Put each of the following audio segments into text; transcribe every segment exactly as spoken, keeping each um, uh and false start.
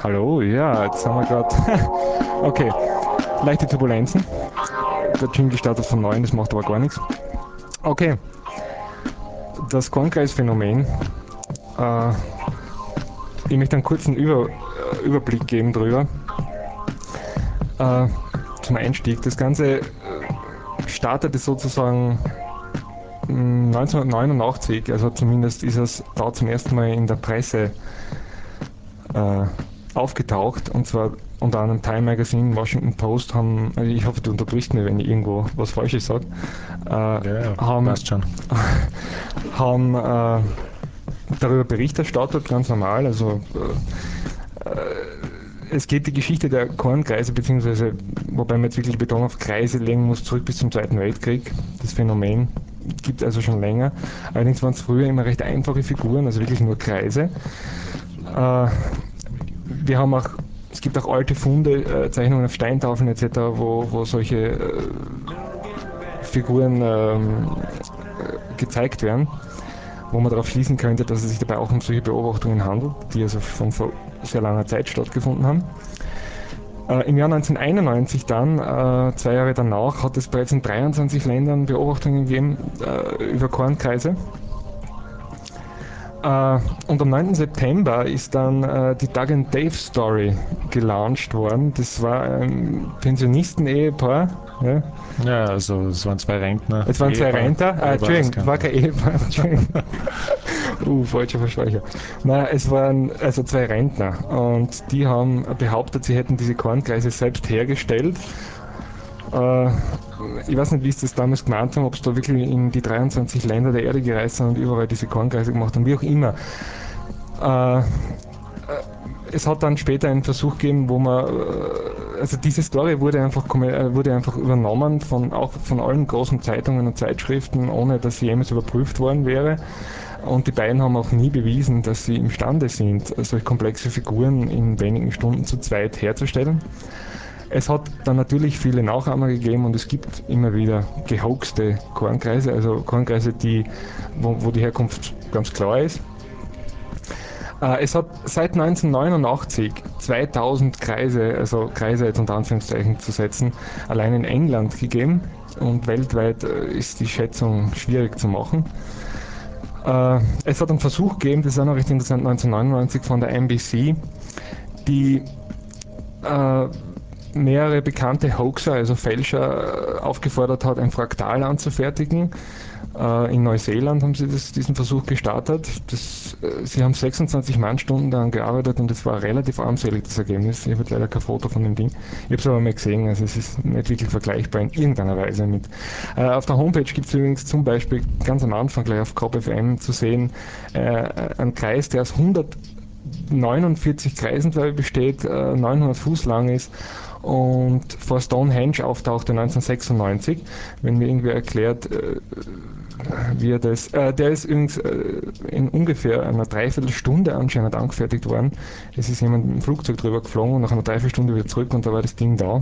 Hallo, ja, jetzt haben wir gerade. Okay, leichte Turbulenzen. Der Jingle startet von neuem, das macht aber gar nichts. Okay, das Kornkreisphänomen. Äh, ich möchte einen kurzen Über, äh, Überblick geben drüber. Äh, zum Einstieg. Das Ganze äh, startete sozusagen neunzehnhundertneunundachtzig, also zumindest ist es da zum ersten Mal in der Presse äh, aufgetaucht, und zwar unter anderem Time Magazine, Washington Post haben, ich hoffe, du unterbrichst mir, wenn ich irgendwo was Falsches sage, äh, Ja, ja, haben, passt schon. haben äh, darüber Bericht erstattet, ganz normal. Also äh, es geht die Geschichte der Kornkreise, beziehungsweise, wobei man jetzt wirklich Beton auf Kreise legen muss, zurück bis zum Zweiten Weltkrieg. Das Phänomen gibt es also schon länger. Allerdings waren es früher immer recht einfache Figuren, also wirklich nur Kreise. Äh, wir haben auch, es gibt auch alte Funde, äh, Zeichnungen auf Steintafeln et cetera, wo, wo solche äh, Figuren ähm, gezeigt werden, wo man darauf schließen könnte, dass es sich dabei auch um solche Beobachtungen handelt, die also von vor sehr langer Zeit stattgefunden haben. Äh, Im Jahr neunzehnhunderteinundneunzig dann, äh, zwei Jahre danach, hat es bereits in dreiundzwanzig Ländern Beobachtungen gegeben äh, über Kornkreise. Uh, und am neunten September ist dann uh, die Doug and Dave Story gelauncht worden. Das war ein Pensionisten-Ehepaar. Ja. Ja, also es waren zwei Rentner. Es waren zwei Ehepaar. Rentner. Ah, Ehepaar, das Entschuldigung, das kennt war man. kein Ehepaar. Entschuldigung. uh, falscher Versprecher. Nein, es waren also zwei Rentner, und die haben behauptet, sie hätten diese Kornkreise selbst hergestellt. Uh, ich weiß nicht, wie sie das damals gemeint haben, ob es da wirklich in die dreiundzwanzig Länder der Erde gereist sind und überall diese Kornkreise gemacht haben, wie auch immer. Äh, es hat dann später einen Versuch gegeben, wo man, also diese Story wurde einfach, wurde einfach übernommen von, auch von allen großen Zeitungen und Zeitschriften, ohne dass sie jemals überprüft worden wäre. Und die beiden haben auch nie bewiesen, dass sie imstande sind, solch komplexe Figuren in wenigen Stunden zu zweit herzustellen. Es hat dann natürlich viele Nachahmer gegeben, und es gibt immer wieder gehoaxte Kornkreise, also Kornkreise, die, wo, wo die Herkunft ganz klar ist. Es hat seit neunzehnhundertneunundachtzig zweitausend Kreise, also Kreise jetzt unter Anführungszeichen zu setzen, allein in England gegeben, und weltweit ist die Schätzung schwierig zu machen. Es hat einen Versuch gegeben, das ist auch noch recht interessant, neunzehnhundertneunundneunzig von der N B C, die äh, mehrere bekannte Hoaxer, also Fälscher, aufgefordert hat, ein Fraktal anzufertigen. In Neuseeland haben sie das, diesen Versuch gestartet. Das, sie haben sechsundzwanzig Mannstunden daran gearbeitet, und es war relativ armselig, das Ergebnis. Ich habe leider kein Foto von dem Ding. Ich habe es aber mal gesehen, also es ist nicht wirklich vergleichbar in irgendeiner Weise mit. Äh, auf der Homepage gibt es übrigens zum Beispiel ganz am Anfang gleich auf K O P F M zu sehen, äh, einen Kreis, der aus hundertneunundvierzig Kreisen, glaube ich, besteht, äh, neunhundert Fuß lang ist und vor Stonehenge auftauchte neunzehnhundertsechsundneunzig. Wenn mir irgendwer erklärt, äh, wie er das, äh, der ist übrigens äh, in ungefähr einer Dreiviertelstunde anscheinend angefertigt worden. Es ist jemand mit dem Flugzeug drüber geflogen und nach einer Dreiviertelstunde wieder zurück, und da war das Ding da.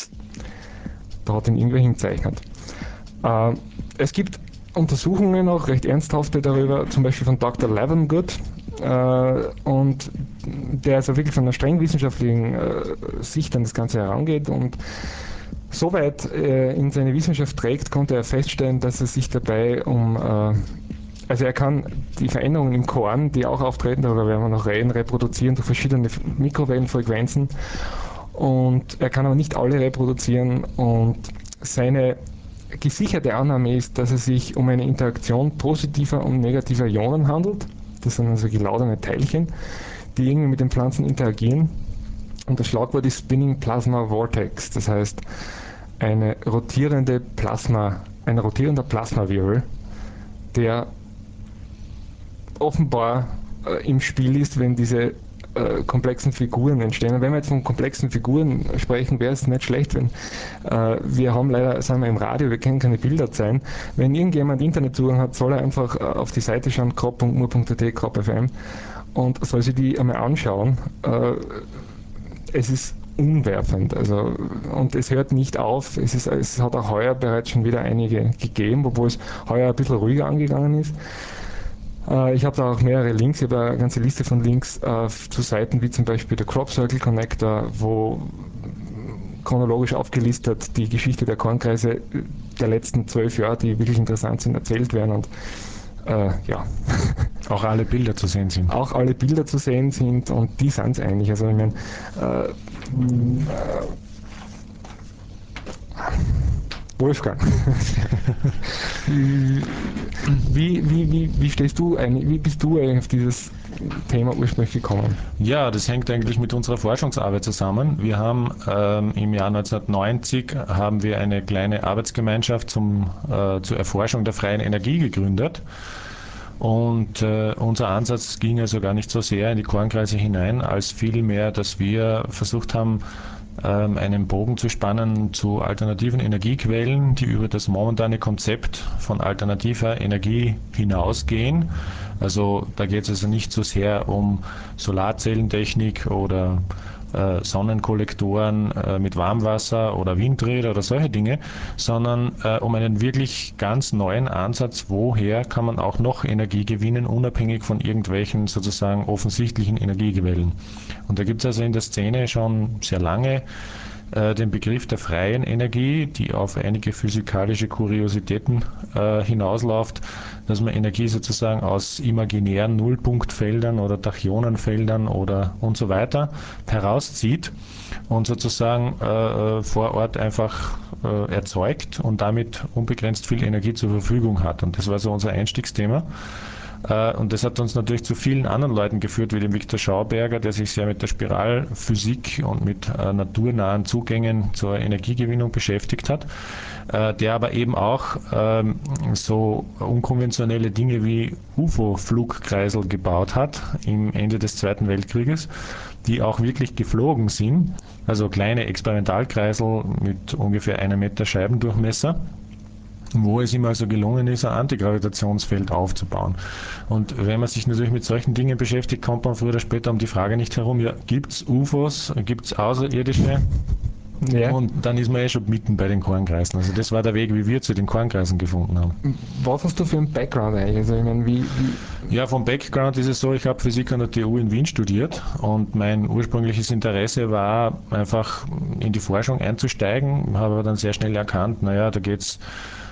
Da hat ihn irgendwer hingezeichnet. Äh, es gibt Untersuchungen auch, recht ernsthafte darüber, zum Beispiel von Doktor Levengood, äh, und der also wirklich von einer streng wissenschaftlichen äh, Sicht an das Ganze herangeht, und soweit äh, in seine Wissenschaft trägt, konnte er feststellen, dass es sich dabei um, äh, also er kann die Veränderungen im Korn, die auch auftreten, darüber werden wir noch reden, reproduzieren durch verschiedene Mikrowellenfrequenzen, und er kann aber nicht alle reproduzieren, und seine gesicherte Annahme ist, dass es sich um eine Interaktion positiver und negativer Ionen handelt. Das sind also geladene Teilchen, die irgendwie mit den Pflanzen interagieren. Und das Schlagwort ist Spinning Plasma Vortex. Das heißt, eine rotierende Plasma, ein rotierender Plasmawirbel, der offenbar äh, im Spiel ist, wenn diese äh, komplexen Figuren entstehen. Und wenn wir jetzt von komplexen Figuren sprechen, wäre es nicht schlecht, wenn äh, wir haben leider, sagen wir im Radio, wir können keine Bilder zeigen. Wenn irgendjemand Internetzugang hat, soll er einfach äh, auf die Seite schauen, krop punkt mur punkt at, krop punkt f m, und soll sich die einmal anschauen. Äh, es ist umwerfend, also, und es hört nicht auf. Es, ist, es hat auch heuer bereits schon wieder einige gegeben, obwohl es heuer ein bisschen ruhiger angegangen ist. Äh, ich habe da auch mehrere Links, ich habe eine ganze Liste von Links äh, zu Seiten wie zum Beispiel der Crop Circle Connector, wo chronologisch aufgelistet die Geschichte der Kornkreise der letzten zwölf Jahre, die wirklich interessant sind, erzählt werden und äh, ja. Auch alle Bilder zu sehen sind. Auch alle Bilder zu sehen sind und die sind es eigentlich. Also ich meine, äh, äh, Wolfgang, wie, wie, wie, wie stehst du eigentlich, wie bist du eigentlich auf dieses Thema ursprünglich gekommen? Ja, das hängt eigentlich mit unserer Forschungsarbeit zusammen. Wir haben ähm, im Jahr neunzehnhundertneunzig haben wir eine kleine Arbeitsgemeinschaft zum, äh, zur Erforschung der freien Energie gegründet. Und äh, unser Ansatz ging also gar nicht so sehr in die Kornkreise hinein, als vielmehr, dass wir versucht haben, ähm, einen Bogen zu spannen zu alternativen Energiequellen, die über das momentane Konzept von alternativer Energie hinausgehen. Also da geht es also nicht so sehr um Solarzellentechnik oder äh, Sonnenkollektoren äh, mit Warmwasser oder Windräder oder solche Dinge, sondern äh, um einen wirklich ganz neuen Ansatz, woher kann man auch noch Energie gewinnen, unabhängig von irgendwelchen sozusagen offensichtlichen Energiequellen. Und da gibt es also in der Szene schon sehr lange äh, den Begriff der freien Energie, die auf einige physikalische Kuriositäten äh, hinausläuft, dass man Energie sozusagen aus imaginären Nullpunktfeldern oder Tachyonenfeldern oder und so weiter herauszieht und sozusagen äh, vor Ort einfach äh, erzeugt und damit unbegrenzt viel Energie zur Verfügung hat. Und das war so unser Einstiegsthema. Und das hat uns natürlich zu vielen anderen Leuten geführt, wie dem Viktor Schauberger, der sich sehr mit der Spiralphysik und mit äh, naturnahen Zugängen zur Energiegewinnung beschäftigt hat, äh, der aber eben auch ähm, so unkonventionelle Dinge wie U F O-Flugkreisel gebaut hat im Ende des Zweiten Weltkrieges, die auch wirklich geflogen sind, also kleine Experimentalkreisel mit ungefähr einem Meter Scheibendurchmesser, wo es ihm also gelungen ist, ein Antigravitationsfeld aufzubauen. Und wenn man sich natürlich mit solchen Dingen beschäftigt, kommt man früher oder später um die Frage nicht herum, ja, gibt es U F Os, gibt es Außerirdische? Ja. Und dann ist man eh schon mitten bei den Kornkreisen. Also das war der Weg, wie wir zu den Kornkreisen gefunden haben. Was hast du für einen Background eigentlich? Also ich meine, wie, wie ja, vom Background ist es so, ich habe Physik an der T U in Wien studiert und mein ursprüngliches Interesse war einfach in die Forschung einzusteigen, habe aber dann sehr schnell erkannt, naja, da geht es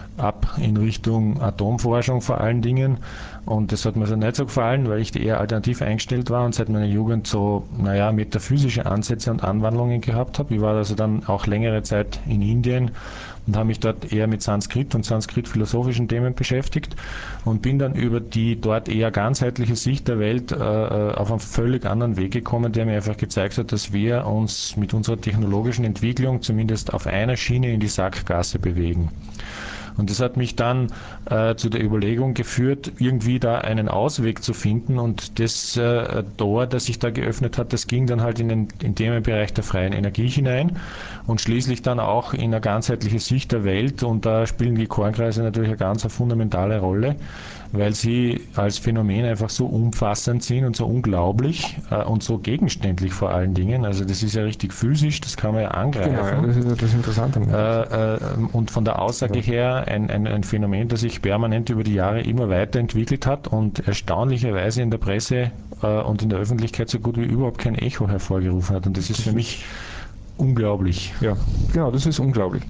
ab in Richtung Atomforschung vor allen Dingen und das hat mir so nicht so gefallen, weil ich eher alternativ eingestellt war und seit meiner Jugend so, naja, metaphysische Ansätze und Anwandlungen gehabt habe. Ich war also dann auch längere Zeit in Indien und habe mich dort eher mit Sanskrit und Sanskrit-philosophischen Themen beschäftigt und bin dann über die dort eher ganzheitliche Sicht der Welt äh, auf einen völlig anderen Weg gekommen, der mir einfach gezeigt hat, dass wir uns mit unserer technologischen Entwicklung zumindest auf einer Schiene in die Sackgasse bewegen. Und das hat mich dann äh, zu der Überlegung geführt, irgendwie da einen Ausweg zu finden. Und das äh, Tor, das sich da geöffnet hat, das ging dann halt in den, in den Themenbereich der freien Energie hinein und schließlich dann auch in eine ganzheitliche Sicht der Welt. Und da spielen die Kornkreise natürlich eine ganz eine fundamentale Rolle, weil sie als Phänomen einfach so umfassend sind und so unglaublich äh, und so gegenständlich vor allen Dingen. Also das ist ja richtig physisch, das kann man ja angreifen. Genau, ja, das ist ja das Interessante. Äh, äh, und von der Aussage ja. her ein, ein, ein Phänomen, das sich permanent über die Jahre immer weiterentwickelt hat und erstaunlicherweise in der Presse äh, und in der Öffentlichkeit so gut wie überhaupt kein Echo hervorgerufen hat. Und das ist das für mich ist unglaublich. Ja, genau, das ist unglaublich.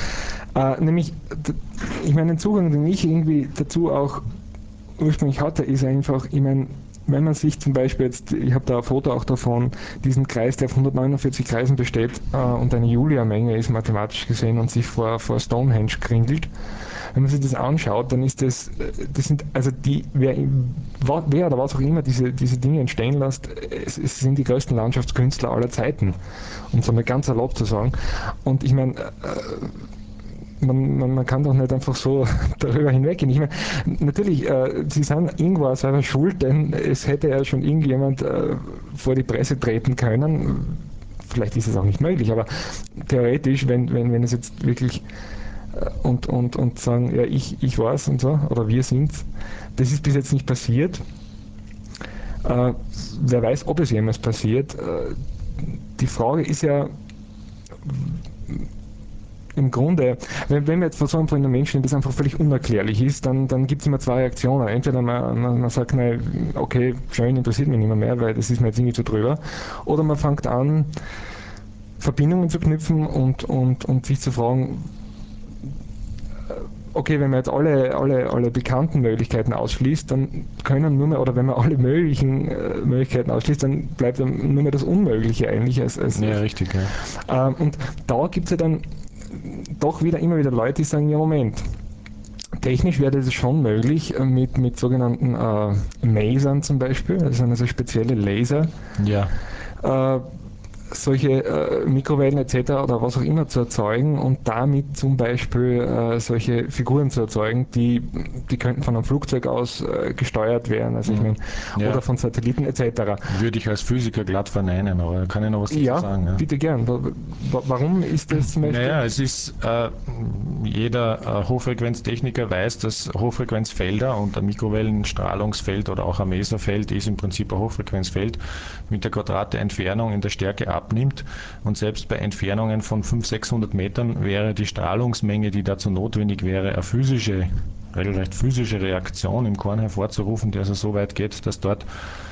Äh, nämlich, ich meine, den Zugang, den ich irgendwie dazu auch ursprünglich hatte, ist einfach, ich meine, wenn man sich zum Beispiel jetzt, ich habe da ein Foto auch davon, diesen Kreis, der auf hundertneunundvierzig Kreisen besteht äh, und eine Julia-Menge ist mathematisch gesehen und sich vor, vor Stonehenge kringelt. Wenn man sich das anschaut, dann ist das, das sind, also die, wer, wer oder was auch immer diese, diese Dinge entstehen lässt, es, es sind die größten Landschaftskünstler aller Zeiten, um es einmal ganz erlaubt zu sagen. Und ich meine, äh, Man, man, man kann doch nicht einfach so darüber hinweggehen. Ich meine, natürlich, äh, sie sind irgendwo selber schuld, denn es hätte ja schon irgendjemand äh, vor die Presse treten können. Vielleicht ist es auch nicht möglich, aber theoretisch, wenn, wenn, wenn es jetzt wirklich äh, und, und, und sagen, ja, ich, ich war's und so, oder wir sind's, das ist bis jetzt nicht passiert. Äh, wer weiß, ob es jemals passiert. Äh, die Frage ist ja, im Grunde, wenn, wenn wir jetzt versuchen von einem Menschen, das einfach völlig unerklärlich ist, dann, dann gibt es immer zwei Reaktionen. Entweder man, man, man sagt, nein, okay, schön, interessiert mich nicht mehr, mehr, weil das ist mir jetzt irgendwie zu drüber. Oder man fängt an, Verbindungen zu knüpfen und, und, und sich zu fragen, okay, wenn man jetzt alle, alle, alle bekannten Möglichkeiten ausschließt, dann können nur mehr, oder wenn man alle möglichen äh, Möglichkeiten ausschließt, dann bleibt dann nur mehr das Unmögliche eigentlich. Als, als, Ja, richtig, ja. ähm, und da gibt es ja dann doch wieder immer wieder Leute, die sagen, ja Moment, technisch wäre das schon möglich äh, mit, mit sogenannten äh, Masern zum Beispiel, das sind also spezielle Laser, Ja. äh, solche äh, Mikrowellen et cetera oder was auch immer zu erzeugen und damit zum Beispiel äh, solche Figuren zu erzeugen, die, die könnten von einem Flugzeug aus äh, gesteuert werden, also ich Mhm. meine, Ja. oder von Satelliten et cetera. Würde ich als Physiker glatt verneinen, aber kann ich noch was dazu Ja, sagen? Ja? bitte gern. Wa- wa- Warum ist das zum Beispiel? Naja, es ist, äh, jeder äh, Hochfrequenztechniker weiß, dass Hochfrequenzfelder und ein Mikrowellenstrahlungsfeld oder auch ein Mesorfeld ist im Prinzip ein Hochfrequenzfeld mit der Quadrat der Entfernung in der Stärke abnimmt. Und selbst bei Entfernungen von fünfhundert, sechshundert Metern wäre die Strahlungsmenge, die dazu notwendig wäre, eine physische, regelrecht physische Reaktion im Korn hervorzurufen, die also so weit geht, dass dort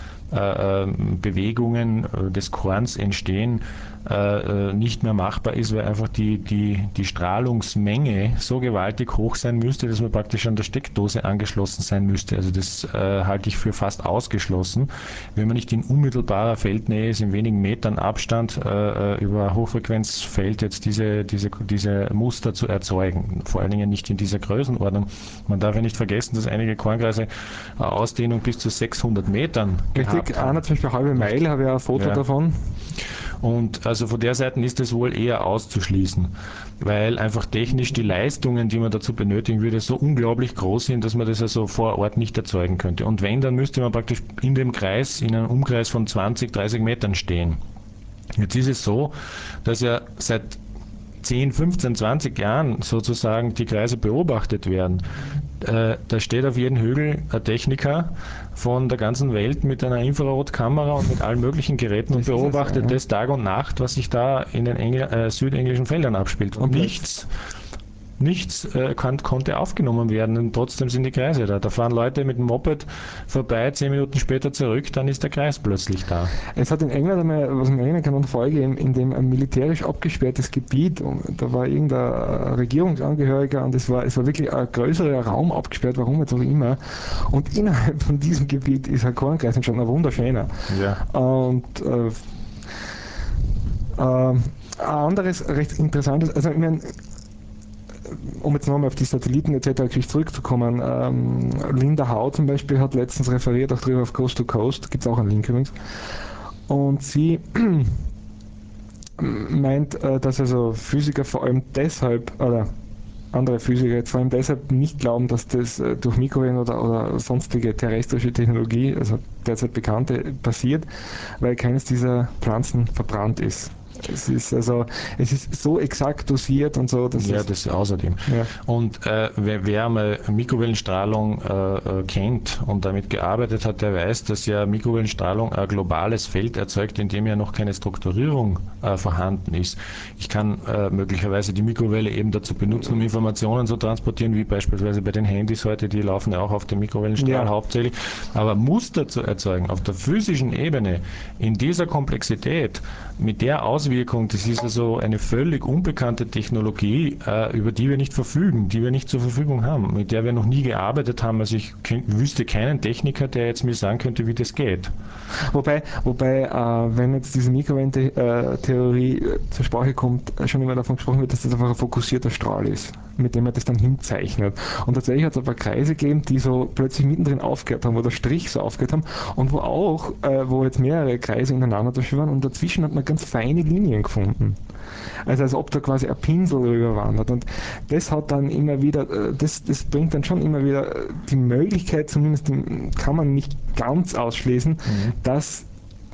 äh, Bewegungen des Korns entstehen, äh, nicht mehr machbar ist, weil einfach die, die, die Strahlungsmenge so gewaltig hoch sein müsste, dass man praktisch an der Steckdose angeschlossen sein müsste. Also das äh, halte ich für fast ausgeschlossen, wenn man nicht in unmittelbarer Feldnähe ist, in wenigen Metern Abstand äh, über Hochfrequenzfeld jetzt diese, diese, diese Muster zu erzeugen. Vor allen Dingen nicht in dieser Größenordnung. Man darf ja nicht vergessen, dass einige Kornkreise eine Ausdehnung bis zu sechshundert Metern Richtig, gehabt einer haben. zum Beispiel halbe Meile, habe ich auch ein Foto Ja. davon. Und also von der Seite ist es wohl eher auszuschließen, weil einfach technisch die Leistungen, die man dazu benötigen würde, so unglaublich groß sind, dass man das also vor Ort nicht erzeugen könnte. Und wenn, dann müsste man praktisch in dem Kreis, in einem Umkreis von zwanzig, dreißig Metern stehen. Jetzt ist es so, dass ja seit zehn, fünfzehn, zwanzig Jahren sozusagen die Kreise beobachtet werden. Äh, da steht auf jedem Hügel ein Techniker von der ganzen Welt mit einer Infrarotkamera und mit allen möglichen Geräten und Das ist es, beobachtet ja. das Tag und Nacht, was sich da in den Engl äh, südenglischen Feldern abspielt. Und Und nichts Nichts äh, kann, konnte aufgenommen werden und trotzdem sind die Kreise da. Da fahren Leute mit dem Moped vorbei, zehn Minuten später zurück, dann ist der Kreis plötzlich da. Es hat in England einmal, was ich mich erinnern kann, eine Folge, in, in dem ein militärisch abgesperrtes Gebiet, und da war irgendein Regierungsangehöriger und es war, es war wirklich ein größerer Raum abgesperrt, warum jetzt auch immer. Und innerhalb von diesem Gebiet ist ein Kornkreis entstanden, ein wunderschöner. Ja. Und äh, äh, ein anderes recht interessantes, also ich meine, um jetzt nochmal auf die Satelliten et cetera zurückzukommen, ähm, Linda Howe zum Beispiel hat letztens referiert, auch drüber auf Coast to Coast, gibt es auch einen Link übrigens, und sie meint, äh, dass also Physiker vor allem deshalb, oder andere Physiker jetzt vor allem deshalb nicht glauben, dass das äh, durch Mikrowellen oder, oder sonstige terrestrische Technologie, also derzeit bekannte, passiert, weil keines dieser Pflanzen verbrannt ist. Es ist also, es ist so exakt dosiert und so, dass Ja, es, das außerdem. ja. Und äh, wer, wer mal Mikrowellenstrahlung äh, äh, kennt und damit gearbeitet hat, der weiß, dass ja Mikrowellenstrahlung ein globales Feld erzeugt, in dem ja noch keine Strukturierung äh, vorhanden ist. Ich kann äh, möglicherweise die Mikrowelle eben dazu benutzen, um Informationen zu transportieren, wie beispielsweise bei den Handys heute, die laufen ja auch auf dem Mikrowellenstrahl Ja. hauptsächlich. Aber Muster zu erzeugen auf der physischen Ebene in dieser Komplexität, mit der Auswirkung, das ist also eine völlig unbekannte Technologie, äh, über die wir nicht verfügen, die wir nicht zur Verfügung haben, mit der wir noch nie gearbeitet haben. Also ich könnt, wüsste keinen Techniker, der jetzt mir sagen könnte, wie das geht. Wobei, wobei äh, wenn jetzt diese Mikrowellentheorie äh, zur Sprache kommt, schon immer davon gesprochen wird, dass das einfach ein fokussierter Strahl ist, mit dem man das dann hinzeichnet. Und tatsächlich hat es aber Kreise gegeben, die so plötzlich mittendrin aufgehört haben, wo der Strich so aufgehört haben und wo auch, äh, wo jetzt mehrere Kreise ineinander waren und dazwischen hat man ganz feine Linien gefunden. Also als ob da quasi ein Pinsel rüber wandert. Und das hat dann immer wieder, äh, das, das bringt dann schon immer wieder äh, die Möglichkeit, zumindest kann man nicht ganz ausschließen, Mhm. dass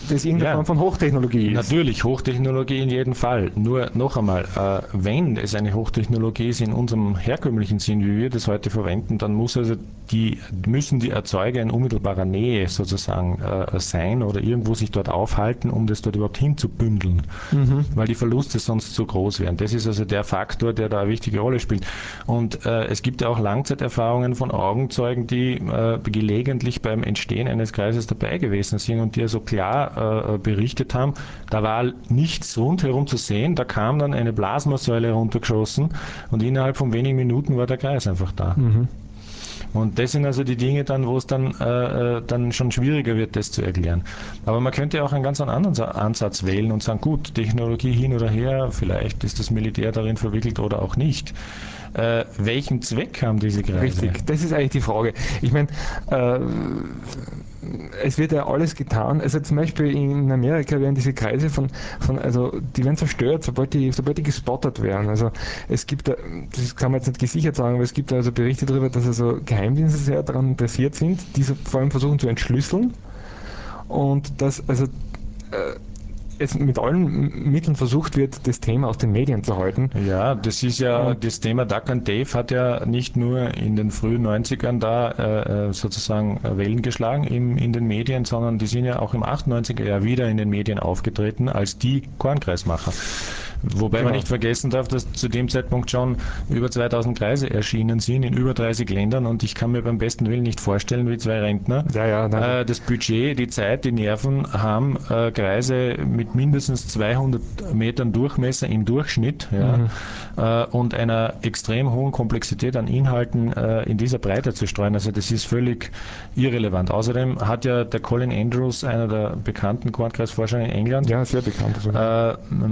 das irgendeine Ja, Form von Hochtechnologie ist. natürlich, Hochtechnologie in jedem Fall. Nur noch einmal, äh, wenn es eine Hochtechnologie ist in unserem herkömmlichen Sinn, wie wir das heute verwenden, dann muss also die, müssen die Erzeuger in unmittelbarer Nähe sozusagen äh, sein oder irgendwo sich dort aufhalten, um das dort überhaupt hinzubündeln, mhm. weil die Verluste sonst zu groß wären. Das ist also der Faktor, der da eine wichtige Rolle spielt. Und äh, es gibt ja auch Langzeiterfahrungen von Augenzeugen, die äh, gelegentlich beim Entstehen eines Kreises dabei gewesen sind und die also klar äh, berichtet haben, da war nichts rundherum zu sehen, da kam dann eine Plasmasäule runtergeschossen und innerhalb von wenigen Minuten war der Kreis einfach da. Mhm. Und das sind also die Dinge dann, wo es dann, äh, dann schon schwieriger wird, das zu erklären. Aber man könnte auch einen ganz anderen Ansatz wählen und sagen, gut, Technologie hin oder her, vielleicht ist das Militär darin verwickelt oder auch nicht. Äh, welchen Zweck haben diese Kreise? Richtig, das ist eigentlich die Frage. Ich meine, äh, es wird ja alles getan. Also zum Beispiel in Amerika werden diese Kreise von, von also die werden zerstört, sobald die, sobald die gespottet werden. Also es gibt, das kann man jetzt nicht gesichert sagen, aber es gibt also Berichte darüber, dass also Geheimdienste sehr daran interessiert sind, diese vor allem versuchen zu entschlüsseln und dass also äh, es mit allen Mitteln versucht wird, das Thema aus den Medien zu halten. Ja, das ist ja, und das Thema Duck and Dave hat ja nicht nur in den frühen neunzigern da äh, sozusagen Wellen geschlagen im, in den Medien, sondern die sind ja auch im achtundneunziger Jahr wieder in den Medien aufgetreten als die Kornkreismacher. Wobei genau. man nicht vergessen darf, dass zu dem Zeitpunkt schon über zweitausend Kreise erschienen sind in über dreißig Ländern und ich kann mir beim besten Willen nicht vorstellen, wie zwei Rentner ja, ja, äh, das Budget, die Zeit, die Nerven haben, äh, Kreise mit mindestens zweihundert Metern Durchmesser im Durchschnitt ja, mhm. äh, und einer extrem hohen Komplexität an Inhalten äh, in dieser Breite zu streuen. Also das ist völlig irrelevant. Außerdem hat ja der Colin Andrews, einer der bekannten Kornkreisforscher in England, ja, sehr bekannt, äh,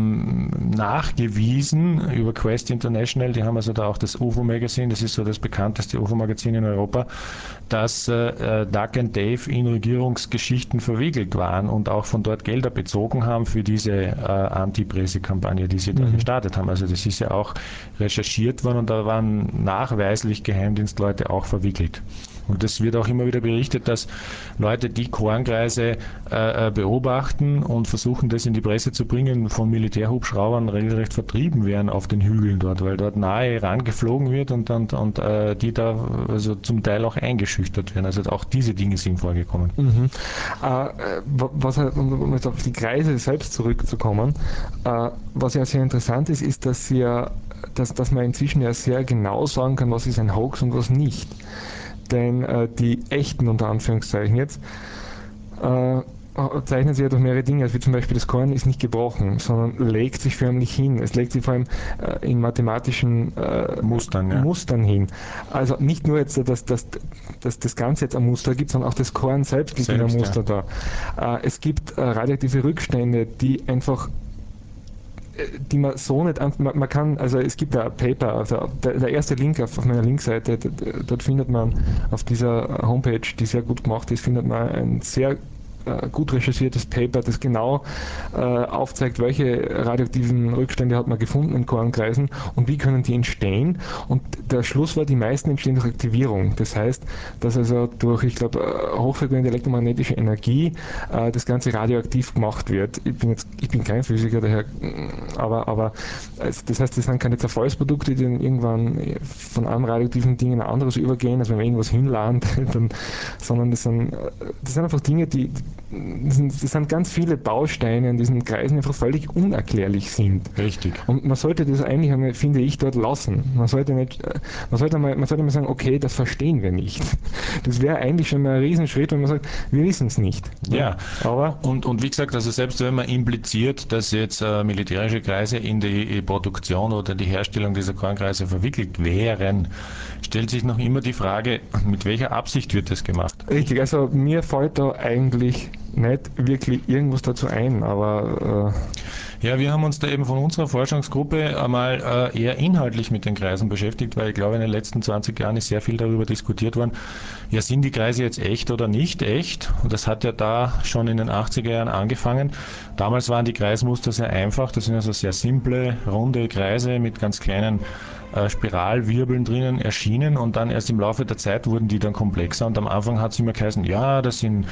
nachgewiesen über Quest International, die haben also da auch das U F O-Magazin, das ist so das bekannteste U F O-Magazin in Europa, dass äh, Duck and Dave in Regierungsgeschichten verwickelt waren und auch von dort Gelder bezogen haben für diese äh, Anti-Presse-Kampagne, die sie mhm. da gestartet haben. Also das ist ja auch recherchiert worden und da waren nachweislich Geheimdienstleute auch verwickelt. Und es wird auch immer wieder berichtet, dass Leute, die Kornkreise äh, beobachten und versuchen, das in die Presse zu bringen, von Militärhubschraubern regelrecht vertrieben werden auf den Hügeln dort, weil dort nahe rangeflogen wird und, und, und äh, die da also zum Teil auch eingeschüchtert werden. Also auch diese Dinge sind vorgekommen. Mhm. Äh, was, um jetzt auf die Kreise selbst zurückzukommen, äh, was ja sehr interessant ist, ist, dass, sie ja, dass, dass man inzwischen ja sehr genau sagen kann, was ist ein Hoax und was nicht. Denn äh, die echten, unter Anführungszeichen jetzt, äh, zeichnen sich ja durch mehrere Dinge, also wie zum Beispiel das Korn ist nicht gebrochen, sondern legt sich förmlich hin. Es legt sich vor allem äh, in mathematischen äh, Mustern, ja. Mustern hin. Also nicht nur jetzt, dass, dass, dass das Ganze jetzt ein Muster gibt, sondern auch das Korn selbst liegt in einem Muster ja. da. Äh, es gibt äh, radioaktive Rückstände, die einfach die man so nicht, man, man kann, also es gibt ein Paper, also der, der erste Link auf, auf meiner Linkseite, dort findet man auf dieser Homepage, die sehr gut gemacht ist, findet man ein sehr gut recherchiertes Paper, das genau äh, aufzeigt, welche radioaktiven Rückstände hat man gefunden in Kornkreisen und wie können die entstehen. Und der Schluss war, die meisten entstehen durch Aktivierung. Das heißt, dass also durch, ich glaube, hochfrequente elektromagnetische Energie äh, das Ganze radioaktiv gemacht wird. Ich bin jetzt, ich bin kein Physiker, daher, aber, aber das heißt, das sind keine Zerfallsprodukte, die dann irgendwann von einem radioaktiven Ding in ein anderes übergehen, also wenn man irgendwas hinladen, dann, sondern das sind, das sind einfach Dinge, die Das sind, das sind ganz viele Bausteine in diesen Kreisen, die einfach völlig unerklärlich sind. Richtig. Und man sollte das eigentlich, einmal, finde ich, dort lassen. Man sollte, nicht, man, sollte mal, man sollte mal sagen, okay, das verstehen wir nicht. Das wäre eigentlich schon mal ein Riesenschritt, wenn man sagt, wir wissen es nicht. Ja, aber und, und wie gesagt, also selbst wenn man impliziert, dass jetzt äh, militärische Kreise in die Produktion oder die Herstellung dieser Kornkreise verwickelt wären, stellt sich noch immer die Frage, mit welcher Absicht wird das gemacht? Richtig, also mir fällt da eigentlich nicht wirklich irgendwas dazu ein, aber... Äh ja, wir haben uns da eben von unserer Forschungsgruppe einmal äh, eher inhaltlich mit den Kreisen beschäftigt, weil ich glaube, in den letzten zwanzig Jahren ist sehr viel darüber diskutiert worden, ja, sind die Kreise jetzt echt oder nicht echt? Und das hat ja da schon in den achtziger Jahren angefangen. Damals waren die Kreismuster sehr einfach, das sind also sehr simple, runde Kreise mit ganz kleinen äh, Spiralwirbeln drinnen erschienen und dann erst im Laufe der Zeit wurden die dann komplexer und am Anfang hat es immer geheißen, ja, das sind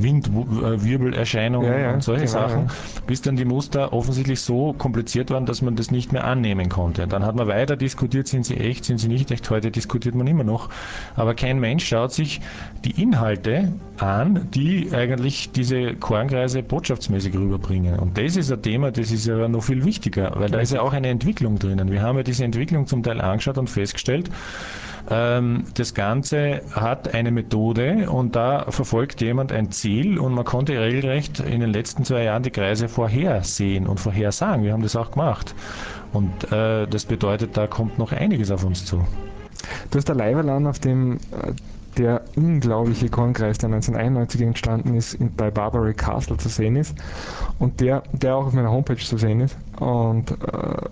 Ja, Windwirbelerscheinungen ja, und solche genau, Sachen, ja. bis dann die Muster offensichtlich so kompliziert waren, dass man das nicht mehr annehmen konnte. Und dann hat man weiter diskutiert, sind sie echt, sind sie nicht echt, heute diskutiert man immer noch, aber kein Mensch schaut sich die Inhalte an, die eigentlich diese Kornkreise botschaftsmäßig rüberbringen. Und das ist ein Thema, das ist ja noch viel wichtiger, weil da ist ja auch eine Entwicklung drinnen. Wir haben ja diese Entwicklung zum Teil angeschaut und festgestellt, ähm, das Ganze hat eine Methode und da verfolgt jemand ein Ziel und man konnte regelrecht in den letzten zwei Jahren die Kreise vorhersehen und vorhersagen. Wir haben das auch gemacht. Und äh, das bedeutet, da kommt noch einiges auf uns zu. Du hast der Leiberland, auf dem äh, der unglaubliche Kornkreis, der neunzehnhunderteinundneunzig entstanden ist, in, bei Barbary Castle zu sehen ist und der, der auch auf meiner Homepage zu sehen ist und äh,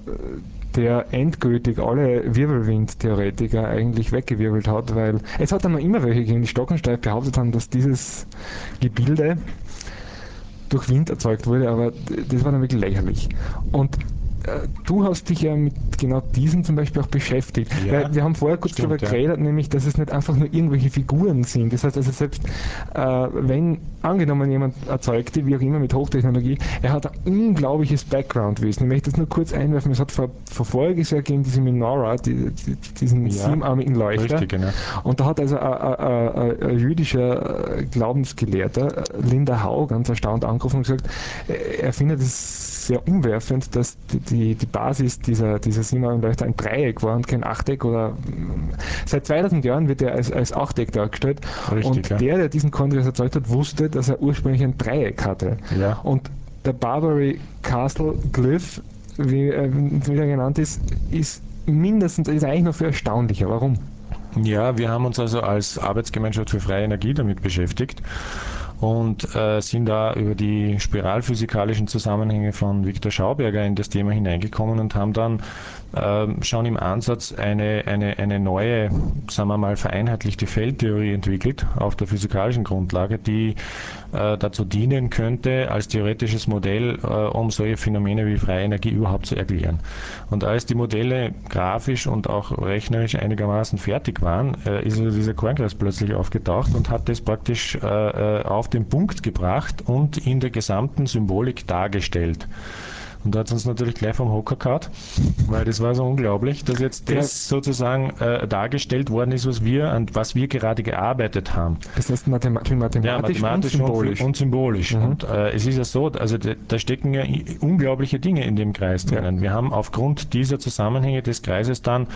der endgültig alle Wirbelwind-Theoretiker eigentlich weggewirbelt hat, weil es hat dann noch immer welche gegen die Stockensteif behauptet haben, dass dieses Gebilde durch Wind erzeugt wurde, aber das war dann wirklich lächerlich. Und äh, du hast dich ja mit genau diesem zum Beispiel auch beschäftigt. Ja, Weil wir haben vorher kurz stimmt, darüber ja. geredet, nämlich, dass es nicht einfach nur irgendwelche Figuren sind. Das heißt also selbst, äh, wenn angenommen jemand erzeugte, wie auch immer mit Hochtechnologie, er hat ein unglaubliches Background-Wissen. Ich möchte das nur kurz einwerfen. Es hat vor, vor voriges Jahr gegen diese Menorah, die, die, diesen Ja, siebenarmigen Leuchter. Richtig, genau. Und da hat also ein, ein, ein, ein jüdischer Glaubensgelehrter, Linda Hau, ganz erstaunt angerufen und gesagt, er findet es sehr umwerfend, dass die, die Basis dieser, dieser Siebenarmigen-Leuchter ein Dreieck war und kein Achteck oder seit zweitausend Jahren wird er als, als Achteck dargestellt. Richtig, Und ja. der, der diesen Kornkreis erzeugt hat, wusste, dass er ursprünglich ein Dreieck hatte. Ja. Und der Barbary Castle Glyph, wie, äh, wie er genannt ist, ist mindestens, ist eigentlich noch viel erstaunlicher. Warum? Ja, wir haben uns also als Arbeitsgemeinschaft für freie Energie damit beschäftigt und äh, sind da über die spiralphysikalischen Zusammenhänge von Viktor Schauberger in das Thema hineingekommen und haben dann äh, schon im Ansatz eine, eine, eine neue, sagen wir mal, vereinheitlichte Feldtheorie entwickelt auf der physikalischen Grundlage, die äh, dazu dienen könnte, als theoretisches Modell, äh, um solche Phänomene wie freie Energie überhaupt zu erklären. Und als die Modelle grafisch und auch rechnerisch einigermaßen fertig waren, äh, ist also dieser Kornkreis plötzlich aufgetaucht und hat das praktisch äh, auf den Punkt gebracht und in der gesamten Symbolik dargestellt. Und da hat es uns natürlich gleich vom Hocker gehauen, weil das war so unglaublich, dass jetzt Ja. das sozusagen äh, dargestellt worden ist, was wir, an was wir gerade gearbeitet haben. Das heißt mathematisch, mathematisch, Ja, mathematisch und symbolisch. Und, und symbolisch. Mhm. Und äh, es ist ja so, also da, da stecken ja unglaubliche Dinge in dem Kreis drinnen. Ja. Wir haben aufgrund dieser Zusammenhänge des Kreises dann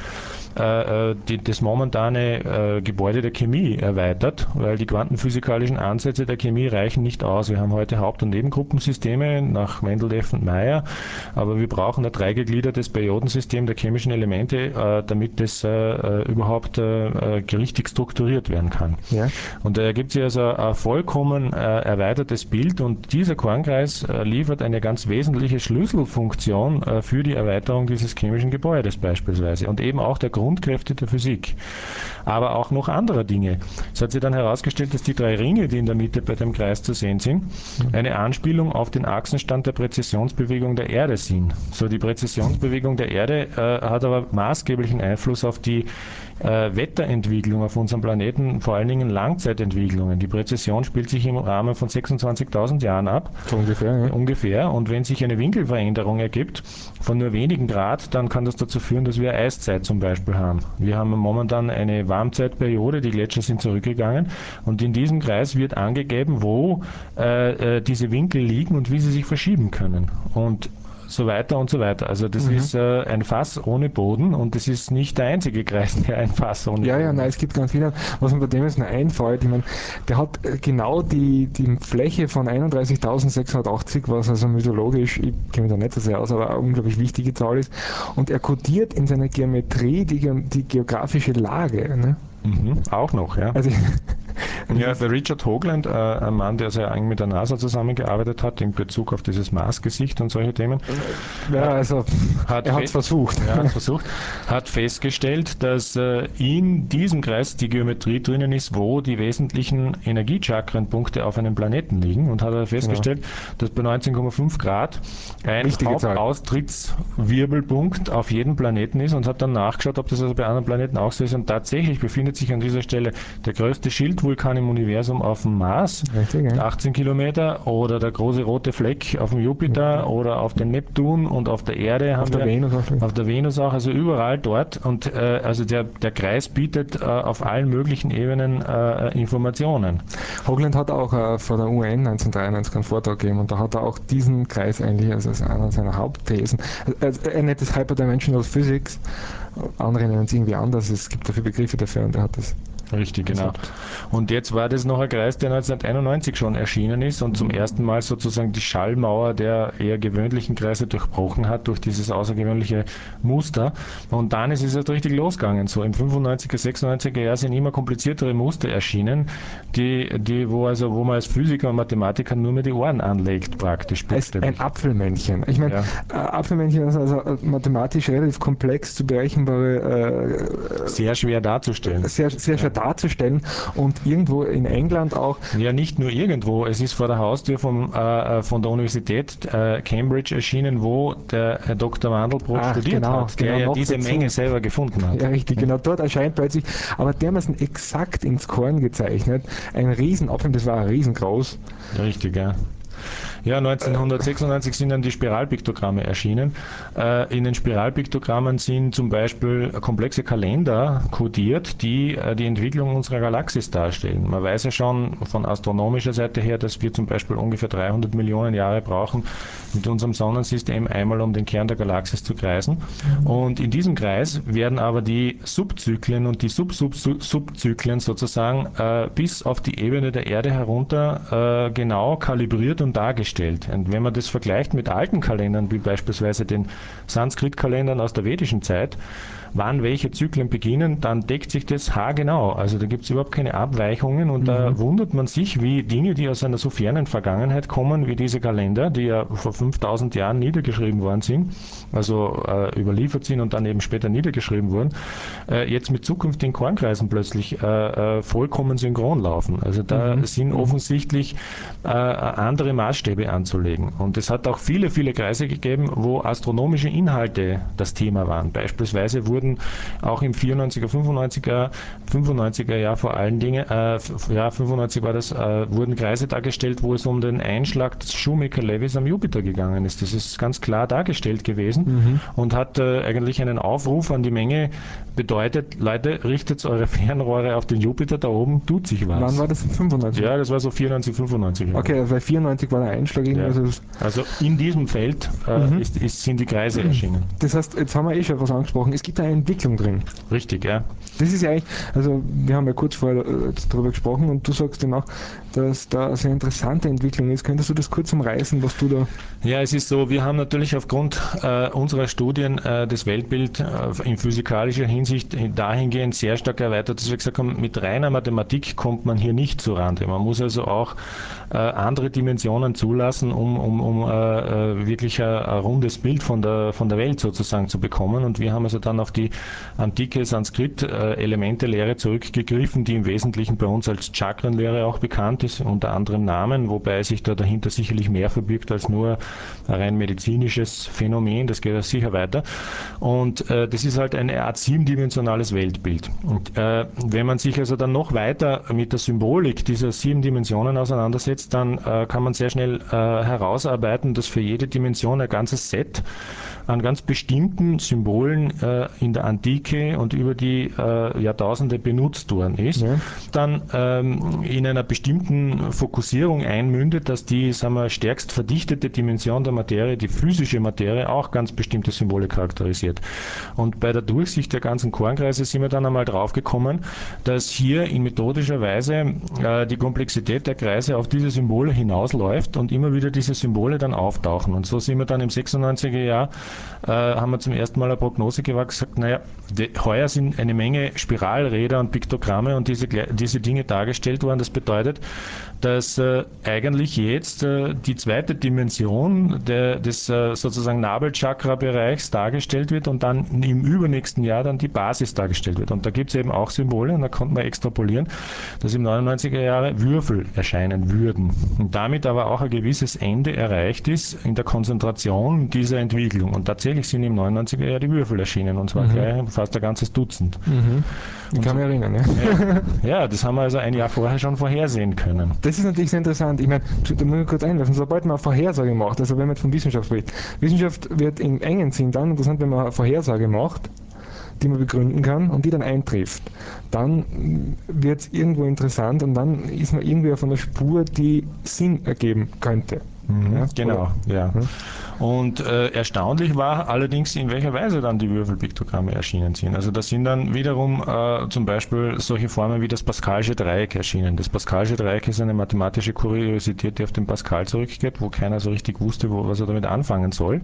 äh, die, das momentane äh, Gebäude der Chemie erweitert, weil die quantenphysikalischen Ansätze der Chemie reichen nicht aus. Wir haben heute Haupt- und Nebengruppensysteme nach Mendeleev und Meyer, aber wir brauchen ein dreigegliedertes Periodensystem der chemischen Elemente, äh, damit das äh, überhaupt äh, richtig strukturiert werden kann. Ja. Und da ergibt sich also ein vollkommen äh, erweitertes Bild und dieser Kornkreis äh, liefert eine ganz wesentliche Schlüsselfunktion äh, für die Erweiterung dieses chemischen Gebäudes beispielsweise und eben auch der Grundkräfte der Physik. Aber auch noch anderer Dinge. Es hat sich dann herausgestellt, dass die drei Ringe, die in der Mitte bei dem Kreis zu sehen sind, eine Anspielung auf den Achsenstand der Präzessionsbewegung der Erde sind. So, die Präzessionsbewegung der Erde äh, hat aber maßgeblichen Einfluss auf die äh, Wetterentwicklung auf unserem Planeten, vor allen Dingen Langzeitentwicklungen. Die Präzession spielt sich im Rahmen von sechsundzwanzigtausend Jahren ab. So ungefähr, ja. Ungefähr. Und wenn sich eine Winkelveränderung ergibt von nur wenigen Grad, dann kann das dazu führen, dass wir Eiszeit zum Beispiel haben. Wir haben momentan eine Warmzeitperiode, die Gletscher sind zurückgegangen und in diesem Kreis wird angegeben, wo äh, diese Winkel liegen und wie sie sich verschieben können. Und so weiter und so weiter. Also das Mhm. ist äh, ein Fass ohne Boden und das ist nicht der einzige Kreis, der ein Fass ohne Ja, Boden ja, nein, hat. es gibt ganz viele. Was mir bei dem jetzt noch einfällt, ich meine, der hat äh, genau die, die Fläche von einunddreißigtausendsechshundertachtzig, was also mythologisch, ich kenne mich da nicht so sehr aus, aber eine unglaublich wichtige Zahl ist. Und er kodiert in seiner Geometrie die, die geografische Lage. Ne? Mhm, auch noch, ja. Also Ja, der Richard Hoagland, äh, ein Mann, der sehr eng mit der NASA zusammengearbeitet hat in Bezug auf dieses Marsgesicht und solche Themen, Ja, also hat er hat es versucht. Er hat versucht, hat festgestellt, dass äh, in diesem Kreis die Geometrie drinnen ist, wo die wesentlichen Energiechakrenpunkte auf einem Planeten liegen, und hat er festgestellt, genau, dass bei neunzehn Komma fünf Grad ein Wichtige Zahl. Hauptaustrittswirbelpunkt auf jedem Planeten ist, und hat dann nachgeschaut, ob das also bei anderen Planeten auch so ist, und tatsächlich befindet sich an dieser Stelle der größte Schildvulkan im Universum auf dem Mars, Richtig, ja. achtzehn Kilometer, oder der große rote Fleck auf dem Jupiter, mhm, oder auf dem Neptun, und auf der Erde haben auf der wir, Venus auch. auf der Venus auch, also überall dort, und äh, also der, der Kreis bietet äh, auf allen möglichen Ebenen äh, Informationen. Hoagland hat auch äh, vor der U N neunzehnhundertdreiundneunzig einen Vortrag gegeben, und da hat er auch diesen Kreis eigentlich als, als einer seiner Hauptthesen. Also, er nennt es Hyperdimensional Physics, andere nennen es irgendwie anders, es gibt dafür Begriffe dafür, und er hat das. Richtig, genau. Und jetzt war das noch ein Kreis, der neunzehnhunderteinundneunzig schon erschienen ist und zum ersten Mal sozusagen die Schallmauer der eher gewöhnlichen Kreise durchbrochen hat durch dieses außergewöhnliche Muster. Und dann ist es halt richtig losgegangen. So im fünfundneunziger, sechsundneunziger Jahr sind immer kompliziertere Muster erschienen, die, die, wo also, wo man als Physiker und Mathematiker nur mehr die Ohren anlegt, praktisch. Als ein Apfelmännchen. Ich meine, ja. Apfelmännchen ist also mathematisch relativ komplex zu berechenbare, äh, sehr schwer darzustellen. Sehr, sehr schwer ja. darzustellen, und irgendwo in England auch. Ja, nicht nur irgendwo. Es ist vor der Haustür vom, äh, von der Universität äh, Cambridge erschienen, wo der Herr Doktor Mandelbrot Ach, studiert genau, hat, der genau ja diese dazu. Menge selber gefunden hat. Ja, richtig, ja. genau. Dort erscheint plötzlich, aber dermaßen exakt ins Korn gezeichnet, ein Riesenapfel, das war riesengroß. Richtig, ja. Ja, neunzehnhundertsechsundneunzig sind dann die Spiralpiktogramme erschienen. Äh, in den Spiralpiktogrammen sind zum Beispiel komplexe Kalender kodiert, die äh, die Entwicklung unserer Galaxis darstellen. Man weiß ja schon von astronomischer Seite her, dass wir zum Beispiel ungefähr dreihundert Millionen Jahre brauchen, mit unserem Sonnensystem einmal um den Kern der Galaxis zu kreisen. Und in diesem Kreis werden aber die Subzyklen und die Sub-Sub-Subzyklen sozusagen äh, bis auf die Ebene der Erde herunter äh, genau kalibriert und dargestellt. Und wenn man das vergleicht mit alten Kalendern, wie beispielsweise den Sanskrit-Kalendern aus der vedischen Zeit, wann welche Zyklen beginnen, dann deckt sich das haargenau. Also da gibt es überhaupt keine Abweichungen, und mhm. da wundert man sich, wie Dinge, die aus einer so fernen Vergangenheit kommen, wie diese Kalender, die ja vor fünftausend Jahren niedergeschrieben worden sind, also äh, überliefert sind und dann eben später niedergeschrieben wurden, äh, jetzt mit zukünftigen Kornkreisen plötzlich äh, äh, vollkommen synchron laufen. Also da mhm. sind offensichtlich äh, andere Maßstäbe anzulegen. Und es hat auch viele, viele Kreise gegeben, wo astronomische Inhalte das Thema waren. Beispielsweise wurden auch im vierundneunziger, fünfundneunziger, fünfundneunziger Jahr vor allen Dingen, äh, ja, fünfundneunzig war das, äh, wurden Kreise dargestellt, wo es um den Einschlag des Shoemaker-Levis am Jupiter gegangen ist. Das ist ganz klar dargestellt gewesen mhm. und hat äh, eigentlich einen Aufruf an die Menge bedeutet, Leute, richtet eure Fernrohre auf den Jupiter, da oben tut sich was. Wann war das? fünfundneunzig? Ja, das war so vierundneunzig, fünfundneunzig. Okay, weil vierundneunzig war der Einschlag. Ja. Also, also in diesem Feld äh, mhm. ist, ist, sind die Kreise erschienen. Das heißt, jetzt haben wir eh schon was angesprochen, es gibt eine Entwicklung drin. Richtig, ja. Das ist ja eigentlich, also wir haben ja kurz vorher darüber gesprochen, und du sagst dann auch, dass da eine sehr interessante Entwicklung ist. Könntest du das kurz umreißen, was du da... Ja, es ist so, wir haben natürlich aufgrund äh, unserer Studien äh, das Weltbild äh, in physikalischer Hinsicht dahingehend sehr stark erweitert, dass wir gesagt haben, mit reiner Mathematik kommt man hier nicht zurande. Man muss also auch äh, andere Dimensionen zulassen, um, um, um äh, wirklich ein, ein rundes Bild von der, von der Welt sozusagen zu bekommen. Und wir haben also dann auf die antike Sanskrit-Elemente-Lehre zurückgegriffen, die im Wesentlichen bei uns als Chakrenlehre auch bekannt ist, unter anderem Namen, wobei sich da dahinter sicherlich mehr verbirgt als nur ein rein medizinisches Phänomen, das geht ja sicher weiter. Und äh, das ist halt eine Art siebendimensionales Weltbild. Und äh, wenn man sich also dann noch weiter mit der Symbolik dieser sieben Dimensionen auseinandersetzt, dann äh, kann man sehr schnell äh, herausarbeiten, dass für jede Dimension ein ganzes Set an ganz bestimmten Symbolen äh, in der Antike und über die äh, Jahrtausende benutzt worden ist, ja. dann ähm, in einer bestimmten Fokussierung einmündet, dass die, sagen wir, stärkst verdichtete Dimension der Materie, die physische Materie, auch ganz bestimmte Symbole charakterisiert. Und bei der Durchsicht der ganzen Kornkreise sind wir dann einmal draufgekommen, dass hier in methodischer Weise äh, die Komplexität der Kreise auf diese Symbole hinausläuft und immer wieder diese Symbole dann auftauchen. Und so sind wir dann im sechsundneunziger Jahr, äh, haben wir zum ersten Mal eine Prognose gewagt, gesagt, naja, de, heuer sind eine Menge Spiralräder und Piktogramme und diese, diese Dinge dargestellt worden. Das bedeutet, dass äh, eigentlich jetzt äh, die zweite Dimension der, des äh, sozusagen Nabelchakra-Bereichs dargestellt wird und dann im übernächsten Jahr dann die Basis dargestellt wird. Und da gibt es eben auch Symbole und da konnte man extrapolieren, dass im neunundneunziger Jahre Würfel erscheinen würden. Und damit aber auch ein gewisses Ende erreicht ist in der Konzentration dieser Entwicklung. Und tatsächlich sind im neunundneunziger Jahr die Würfel erschienen und zwar mhm. gleich fast ein ganzes Dutzend. Mhm. Ich kann mich erinnern, ja. ja. Ja, das haben wir also ein Jahr vorher schon vorhersehen können. Das ist natürlich sehr interessant. Ich meine, da muss ich kurz einwerfen, sobald man eine Vorhersage macht, also wenn man jetzt von Wissenschaft spricht, Wissenschaft wird im engen Sinn dann interessant, wenn man eine Vorhersage macht, die man begründen kann und die dann eintrifft. Dann wird es irgendwo interessant und dann ist man irgendwie auf einer Spur, die Sinn ergeben könnte. Mhm, ja? Genau, Oder? ja. Und äh, erstaunlich war allerdings, in welcher Weise dann die Würfelpiktogramme erschienen sind. Also da sind dann wiederum äh, zum Beispiel solche Formen wie das Pascalsche Dreieck erschienen. Das Pascalsche Dreieck ist eine mathematische Kuriosität, die auf den Pascal zurückgeht, wo keiner so richtig wusste, wo, was er damit anfangen soll.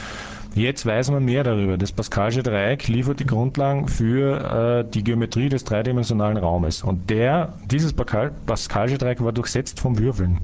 Jetzt weiß man mehr darüber. Das Pascalsche Dreieck liefert die Grundlagen für äh, die Geometrie des dreidimensionalen Raumes. Und der, dieses Pascalsche Dreieck war durchsetzt von Würfeln.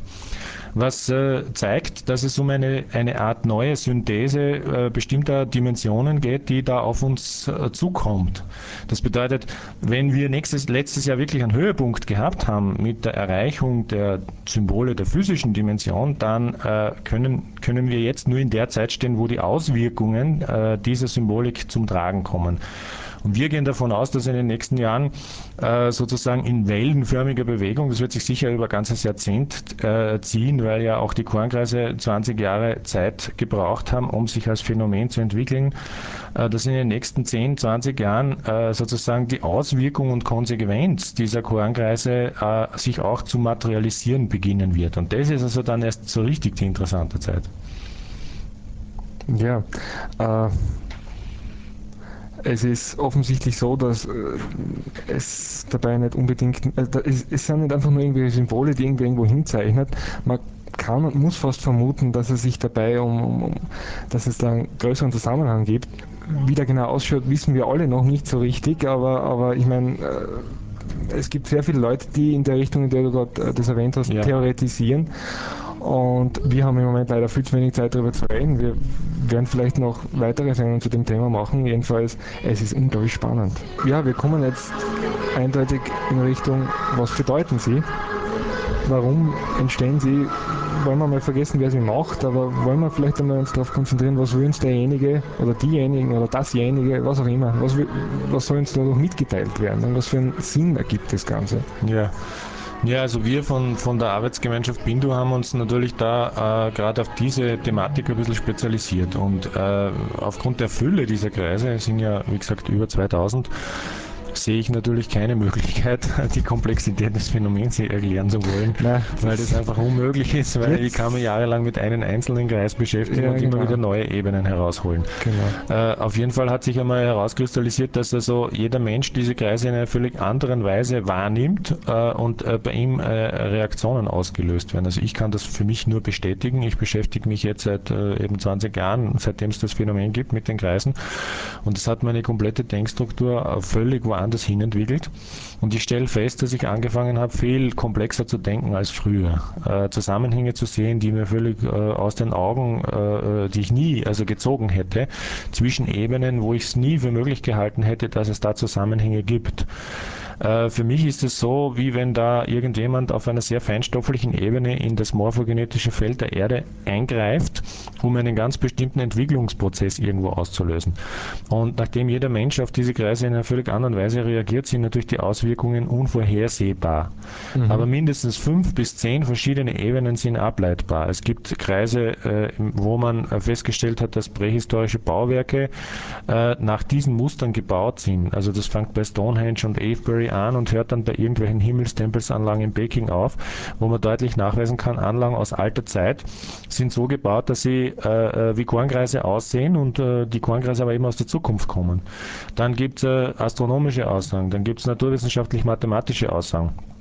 Was äh, zeigt, dass es um eine, eine Art neue Synthese äh, bestimmter Dimensionen geht, die da auf uns äh, zukommt. Das bedeutet, wenn wir nächstes, letztes Jahr wirklich einen Höhepunkt gehabt haben mit der Erreichung der Symbole der physischen Dimension, dann äh, können, können wir jetzt nur in der Zeit stehen, wo die Auswirkungen äh, dieser Symbolik zum Tragen kommen. Und wir gehen davon aus, dass in den nächsten Jahren äh, sozusagen in wellenförmiger Bewegung, das wird sich sicher über ein ganzes Jahrzehnt äh, ziehen, weil ja auch die Kornkreise zwanzig Jahre Zeit gebraucht haben, um sich als Phänomen zu entwickeln, äh, dass in den nächsten zehn, zwanzig Jahren äh, sozusagen die Auswirkung und Konsequenz dieser Kornkreise äh, sich auch zu materialisieren beginnen wird. Und das ist also dann erst so richtig die interessante Zeit. Ja, äh es ist offensichtlich so, dass äh, es dabei nicht unbedingt, äh, es, es sind nicht einfach nur irgendwelche Symbole, die irgendwie irgendwo hinzeichnet. Man kann und muss fast vermuten, dass es sich dabei um, um, um dass es da einen größeren Zusammenhang gibt. Wie der genau ausschaut, wissen wir alle noch nicht so richtig, aber, aber ich meine, äh, es gibt sehr viele Leute, die in der Richtung, in der du dort äh, das erwähnt hast, ja. theoretisieren. Und wir haben im Moment leider viel zu wenig Zeit darüber zu reden. Wir werden vielleicht noch weitere Sendungen zu dem Thema machen. Jedenfalls, es ist unglaublich spannend. Ja, wir kommen jetzt eindeutig in Richtung, was bedeuten sie? Warum entstehen sie? Wollen wir mal vergessen, wer sie macht, aber wollen wir vielleicht einmal uns darauf konzentrieren, was will uns derjenige oder diejenigen oder dasjenige, was auch immer, was, will, was soll uns dadurch mitgeteilt werden und was für einen Sinn ergibt das Ganze? Ja. Ja, also wir von, von der Arbeitsgemeinschaft Bindu haben uns natürlich da äh, gerade auf diese Thematik ein bisschen spezialisiert und äh, aufgrund der Fülle dieser Kreise, es sind ja wie gesagt über zweitausend, sehe ich natürlich keine Möglichkeit, die Komplexität des Phänomens hier erklären zu wollen, Nein, weil das einfach unmöglich ist, weil ich kann mich jahrelang mit einem einzelnen Kreis beschäftigen ja, und genau. immer wieder neue Ebenen herausholen. Genau. Äh, auf jeden Fall hat sich einmal herauskristallisiert, dass also jeder Mensch diese Kreise in einer völlig anderen Weise wahrnimmt äh, und äh, bei ihm äh, Reaktionen ausgelöst werden. Also ich kann das für mich nur bestätigen. Ich beschäftige mich jetzt seit äh, eben zwanzig Jahren, seitdem es das Phänomen gibt, mit den Kreisen und das hat meine komplette Denkstruktur völlig woanders anders hin entwickelt und ich stelle fest, dass ich angefangen habe, viel komplexer zu denken als früher. Äh, Zusammenhänge zu sehen, die mir völlig äh, aus den Augen, äh, die ich nie also gezogen hätte, zwischen Ebenen, wo ich es nie für möglich gehalten hätte, dass es da Zusammenhänge gibt. Äh, für mich ist es so, wie wenn da irgendjemand auf einer sehr feinstofflichen Ebene in das morphogenetische Feld der Erde eingreift, um einen ganz bestimmten Entwicklungsprozess irgendwo auszulösen. Und nachdem jeder Mensch auf diese Kreise in einer völlig anderen Weise reagiert, sind natürlich die Auswirkungen unvorhersehbar. Mhm. Aber mindestens fünf bis zehn verschiedene Ebenen sind ableitbar. Es gibt Kreise, äh, wo man festgestellt hat, dass prähistorische Bauwerke äh, nach diesen Mustern gebaut sind. Also das fängt bei Stonehenge und Avebury an und hört dann bei irgendwelchen Himmelstempelsanlagen in Peking auf, wo man deutlich nachweisen kann, Anlagen aus alter Zeit sind so gebaut, dass sie äh, wie Kornkreise aussehen und äh, die Kornkreise aber eben aus der Zukunft kommen. Dann gibt es äh, astronomische Aussagen, dann gibt es naturwissenschaftlich-mathematische Aussagen.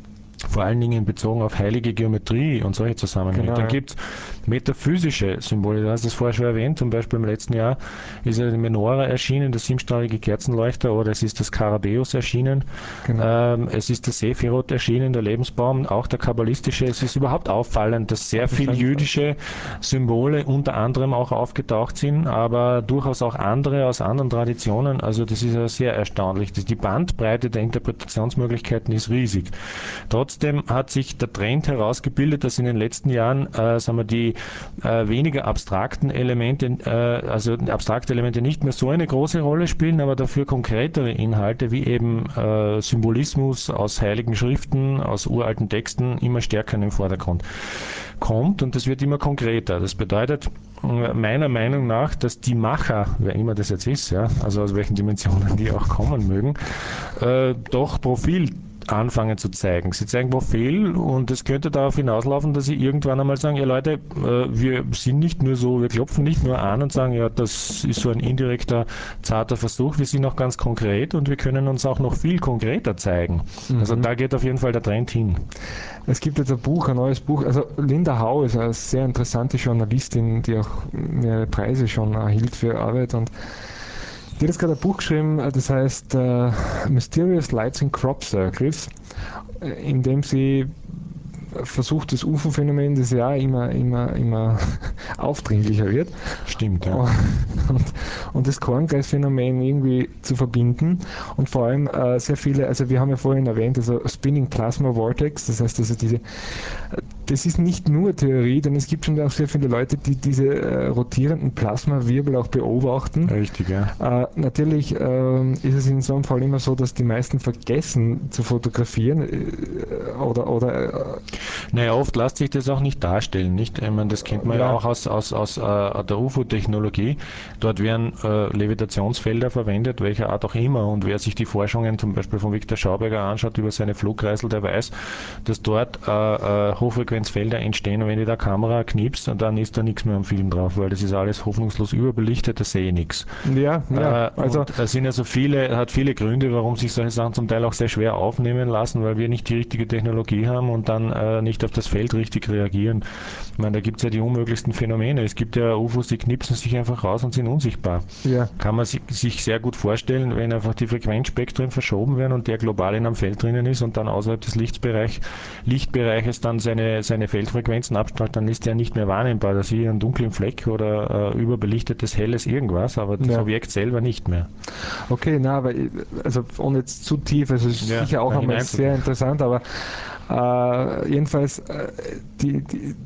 vor allen Dingen bezogen auf heilige Geometrie und solche Zusammenhänge. Genau, Dann ja. gibt es metaphysische Symbole, du hast es vorher schon erwähnt, zum Beispiel im letzten Jahr ist ja die Menora erschienen, der siebenstrahlige Kerzenleuchter, oder es ist das Skarabäus erschienen, Genau. ähm, es ist der Sephiroth erschienen, der Lebensbaum, auch der kabbalistische. Es ist überhaupt auffallend, dass sehr Auf viele jeden Fall. jüdische Symbole unter anderem auch aufgetaucht sind, aber durchaus auch andere aus anderen Traditionen. Also das ist ja sehr erstaunlich. Die Bandbreite der Interpretationsmöglichkeiten ist riesig. Trotzdem hat sich der Trend herausgebildet, dass in den letzten Jahren äh, sagen wir, die äh, weniger abstrakten Elemente, äh, also abstrakte Elemente nicht mehr so eine große Rolle spielen, aber dafür konkretere Inhalte wie eben äh, Symbolismus aus heiligen Schriften, aus uralten Texten immer stärker in den Vordergrund kommt, und das wird immer konkreter. Das bedeutet meiner Meinung nach, dass die Macher, wer immer das jetzt ist, ja, also aus welchen Dimensionen die auch kommen mögen, äh, doch Profil anfangen zu zeigen. Sie zeigen Profil, und es könnte darauf hinauslaufen, dass sie irgendwann einmal sagen, ja Leute, äh, wir sind nicht nur so, wir klopfen nicht nur an und sagen, ja, das ist so ein indirekter, zarter Versuch, wir sind auch ganz konkret und wir können uns auch noch viel konkreter zeigen. Also Mhm. da geht auf jeden Fall der Trend hin. Es gibt jetzt ein Buch, ein neues Buch. Also Linda Howe ist eine sehr interessante Journalistin, die auch mehrere Preise schon erhielt für ihre Arbeit. Und die hat jetzt gerade ein Buch geschrieben, das heißt äh, Mysterious Lights in Crop Circles, äh, in dem sie versucht, das U F O-Phänomen, das ja immer, immer, immer aufdringlicher wird, Stimmt, ja. und, und das Kornkreisphänomen irgendwie zu verbinden, und vor allem äh, sehr viele, also wir haben ja vorhin erwähnt, also Spinning Plasma Vortex, das heißt also diese, das ist nicht nur Theorie, denn es gibt schon auch sehr viele Leute, die diese äh, rotierenden Plasmawirbel auch beobachten. Richtig, ja. Äh, natürlich äh, ist es in so einem Fall immer so, dass die meisten vergessen zu fotografieren äh, oder, oder äh, Naja, oft lässt sich das auch nicht darstellen, nicht? Ich meine, das kennt man ja ja, auch aus, aus, aus äh, der U F O-Technologie. Dort werden äh, Levitationsfelder verwendet, welcher Art auch immer. Und wer sich die Forschungen zum Beispiel von Viktor Schauberger anschaut über seine Flugkreisel, der weiß, dass dort äh, äh, Hochfrequenzfelder entstehen, und wenn die da Kamera knipst, dann ist da nichts mehr am Film drauf, weil das ist alles hoffnungslos überbelichtet, da sehe ich nichts. ja, ja, Äh, also und es sind also viele, hat viele Gründe, warum sich solche Sachen zum Teil auch sehr schwer aufnehmen lassen, weil wir nicht die richtige Technologie haben und dann äh, nicht auf das Feld richtig reagieren. Ich meine, da gibt es ja die unmöglichsten Phänomene. Es gibt ja U F Os, die knipsen sich einfach raus und sind unsichtbar. ja, Kann man sich, sich sehr gut vorstellen, wenn einfach die Frequenzspektren verschoben werden und der global in einem Feld drinnen ist und dann außerhalb des Lichtbereich, Lichtbereiches dann seine, seine Feldfrequenzen abstrahlt, dann ist der nicht mehr wahrnehmbar. Da sehe ich einen dunklen Fleck oder äh, überbelichtetes, helles irgendwas, aber das ja. Objekt selber nicht mehr. Okay, na, aber ich- also ohne jetzt zu tief, also es ist Ja, sicher auch da einmal sehr hineinzugehen. interessant, aber äh, jedenfalls äh, die, die,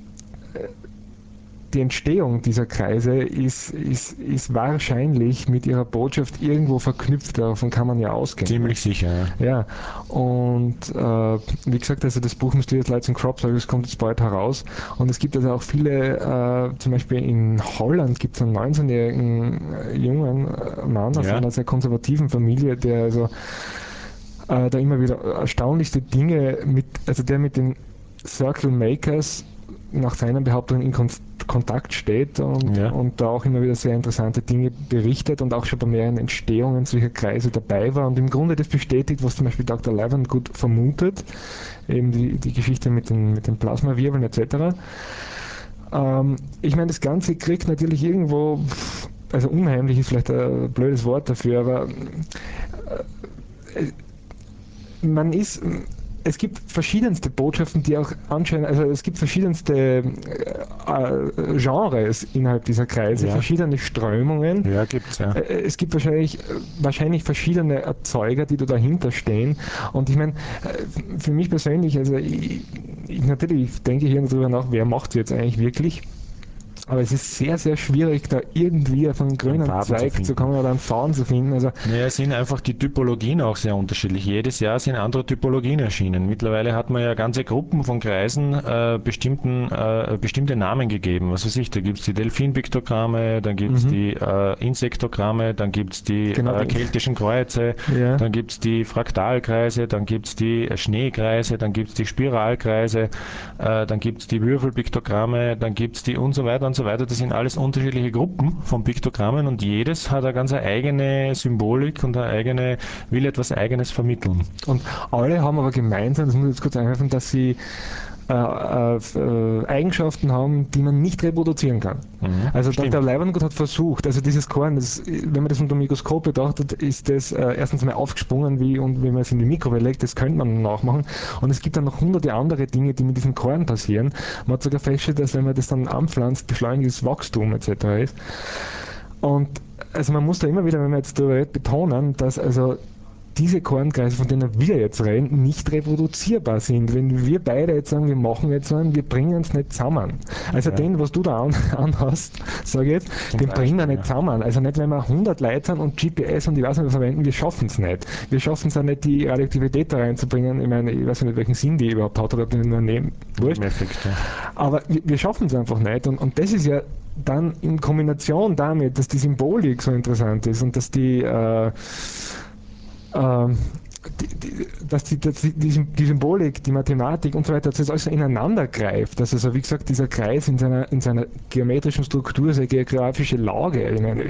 die Entstehung dieser Kreise ist, ist, ist wahrscheinlich mit ihrer Botschaft irgendwo verknüpft, davon kann man ja ausgehen. Ziemlich sicher, ja. Ja, und äh, wie gesagt, also das Buch Mysterious Lights and Crops, das kommt jetzt bald heraus, und es gibt also auch viele, äh, zum Beispiel in Holland gibt es einen neunzehnjährigen äh, jungen äh, Mann aus Ja, einer sehr konservativen Familie, der also äh, da immer wieder erstaunlichste Dinge mit, also der mit den Circle Makers nach seinen Behauptungen in Kon Kontakt steht, und, ja. und da auch immer wieder sehr interessante Dinge berichtet und auch schon bei mehreren Entstehungen solcher Kreise dabei war und im Grunde das bestätigt, was zum Beispiel Doktor Levan gut vermutet, eben die, die Geschichte mit den, mit den Plasmawirbeln et cetera. Ähm, ich meine, das Ganze kriegt natürlich irgendwo, also unheimlich ist vielleicht ein blödes Wort dafür, aber äh, man ist, es gibt verschiedenste Botschaften, die auch anscheinend, also es gibt verschiedenste äh, Genres innerhalb dieser Kreise, Ja, verschiedene Strömungen. ja, gibt's, ja. Äh, Es gibt wahrscheinlich, wahrscheinlich verschiedene Erzeuger, die da dahinter stehen. Und ich meine, äh, für mich persönlich, also ich, ich natürlich denke hier darüber nach, wer macht es jetzt eigentlich wirklich? Aber es ist sehr, sehr schwierig, da irgendwie auf einen Einen grünen Faden zu Zweig zu finden. kommen oder einen Faden zu finden. Also, Naja, es sind einfach die Typologien auch sehr unterschiedlich. Jedes Jahr sind andere Typologien erschienen. Mittlerweile hat man ja ganze Gruppen von Kreisen äh, bestimmten, äh, bestimmte Namen gegeben. Was weiß ich, da gibt's die Delfinpiktogramme, dann gibt's mhm, die äh, Insektogramme, dann gibt's die genau, äh, die, keltischen Kreuze, ja, dann gibt's die Fraktalkreise, dann gibt's die Schneekreise, dann gibt's die Spiralkreise, äh, dann gibt's die Würfelpiktogramme, dann gibt's die und so weiter und so weiter, das sind alles unterschiedliche Gruppen von Piktogrammen und jedes hat eine ganz eigene Symbolik und eine eigene, will etwas Eigenes vermitteln. Und alle haben aber gemeinsam, das muss ich jetzt kurz einwerfen, dass sie äh, äh, Eigenschaften haben, die man nicht reproduzieren kann. Mhm, also der, stimmt. der Leiberngott hat versucht, also dieses Korn, das, wenn man das unter dem Mikroskop betrachtet, ist das äh, erstens mal aufgesprungen, wie und wenn man es in die Mikrowelle legt, das könnte man nachmachen. Und es gibt dann noch hunderte andere Dinge, die mit diesem Korn passieren. Man hat sogar festgestellt, dass wenn man das dann anpflanzt, beschleunigendes Wachstum et cetera ist. Und also man muss da immer wieder, wenn man jetzt darüber redet, betonen, dass also diese Kornkreise, von denen wir jetzt reden, nicht reproduzierbar sind. Wenn wir beide jetzt sagen, wir machen jetzt einen, wir bringen es nicht zusammen. Also ja. Den, was du da an, anhast, sage ich jetzt, Zum den Beispiel, bringen wir nicht ja. zusammen. Also nicht, wenn wir hundert Leute sind und G P S und ich weiß nicht, was verwenden, wir schaffen es nicht. Wir schaffen es auch nicht, die Radioaktivität da reinzubringen. Ich meine, ich weiß nicht, welchen Sinn die überhaupt hat oder ob die nur nehmen. Wurscht. Effekt, ja. Aber wir, wir schaffen es einfach nicht. Und, und das ist ja dann in Kombination damit, dass die Symbolik so interessant ist und dass die äh, Ähm, die, die, dass, die, dass die, die Symbolik, die Mathematik und so weiter, dass das alles ineinander greift. Dass also, wie gesagt, dieser Kreis in seiner, in seiner geometrischen Struktur, seine geografische Lage ich meine,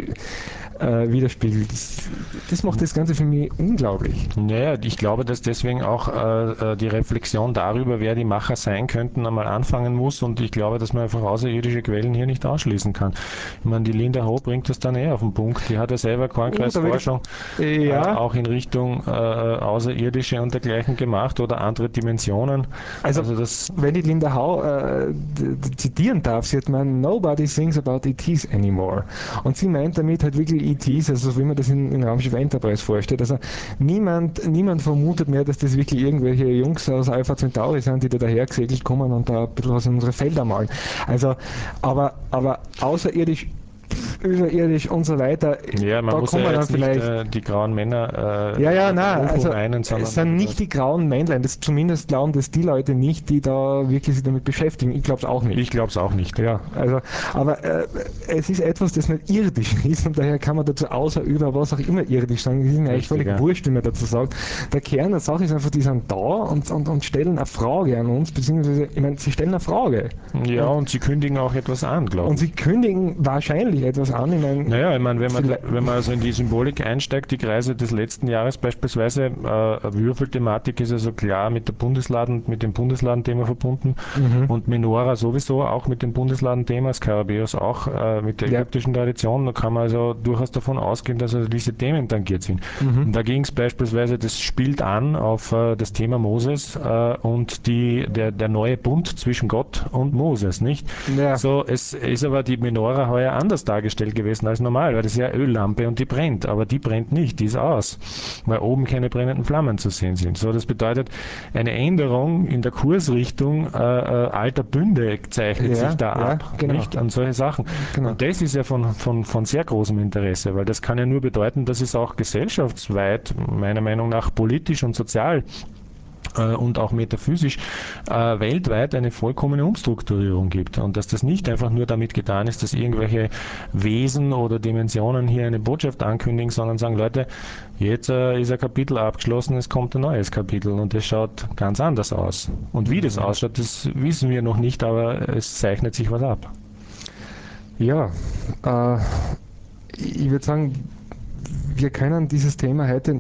äh, widerspiegelt. Das, das macht das Ganze für mich unglaublich. Naja, ich glaube, dass deswegen auch äh, die Reflexion darüber, wer die Macher sein könnten, einmal anfangen muss und ich glaube, dass man einfach außerirdische Quellen hier nicht ausschließen kann. Ich meine, die Linda Ho bringt das dann eher auf den Punkt. Die hat ja selber Kornkreisforschung uh, ja. äh, auch in Richtung äh, Außerirdische und dergleichen gemacht oder andere Dimensionen. Also, also das, wenn ich Linda Ho äh, zitieren darf, sie hat gemeint, nobody thinks about E Ts anymore. Und sie meint damit halt wirklich E Ts, also wie man das in, in Raumschiff Enterprise vorstellt. Also niemand, niemand vermutet mehr, dass das wirklich irgendwelche Jungs aus Alpha Centauri sind, die da dahergesegelt kommen und da ein bisschen was in unsere Felder malen. Also, aber, aber außerirdisch überirdisch und so weiter. Ja, man da muss kommen ja dann jetzt vielleicht nicht äh, die grauen Männer äh, ja, ja, nein, also meinen, es sind nicht die grauen Männlein, das zumindest glauben das die Leute nicht, die da wirklich sich damit beschäftigen. Ich glaube es auch nicht. Ich glaube es auch nicht. Ja, also, aber äh, es ist etwas, das nicht irdisch ist und daher kann man dazu außer über was auch immer irdisch sagen. Es ist mir eigentlich völlig ja. wurscht, wie man dazu sagt. Der Kern der Sache ist einfach, die sind da und, und, und stellen eine Frage an uns, beziehungsweise, ich meine, sie stellen eine Frage. Ja, und, und sie kündigen auch etwas an, glaube ich. Und sie kündigen wahrscheinlich etwas an. Ich meine, naja, ich meine, wenn man, wenn man also in die Symbolik einsteigt, die Kreise des letzten Jahres beispielsweise, äh, Würfelthematik ist also klar mit der Bundesladen, mit dem Bundesladenthema verbunden mhm. und Menora sowieso auch mit dem Bundesladenthema, Skarabäus auch äh, mit der ägyptischen ja. Tradition. Da kann man also durchaus davon ausgehen, dass also diese Themen tangiert sind. Mhm. Und da ging es beispielsweise, das spielt an auf äh, das Thema Moses äh, und die, der, der neue Bund zwischen Gott und Moses, nicht? Ja. So, es ist aber die Menora heuer anders dargestellt gewesen als normal, weil das ist ja eine Öllampe und die brennt, aber die brennt nicht, die ist aus, weil oben keine brennenden Flammen zu sehen sind. So, das bedeutet, eine Änderung in der Kursrichtung äh, äh, alter Bünde zeichnet ja, sich da ja, ab, genau. nicht? An solche Sachen. Genau. Und das ist ja von, von, von sehr großem Interesse, weil das kann ja nur bedeuten, dass es auch gesellschaftsweit, meiner Meinung nach politisch und sozial und auch metaphysisch äh, weltweit eine vollkommene Umstrukturierung gibt und dass das nicht einfach nur damit getan ist, dass irgendwelche Wesen oder Dimensionen hier eine Botschaft ankündigen, sondern sagen, Leute, jetzt äh, ist ein Kapitel abgeschlossen, es kommt ein neues Kapitel und es schaut ganz anders aus. Und wie das ausschaut, das wissen wir noch nicht, aber es zeichnet sich was ab. Ja, äh, ich würde sagen, wir können dieses Thema heute,